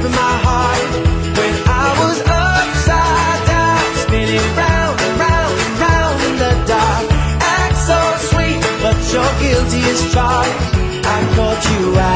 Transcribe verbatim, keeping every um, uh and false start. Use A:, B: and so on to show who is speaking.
A: in my heart when I was upside down, spinning round and round and round in the dark. Act so sweet, but you're guilty as charged. I caught you out.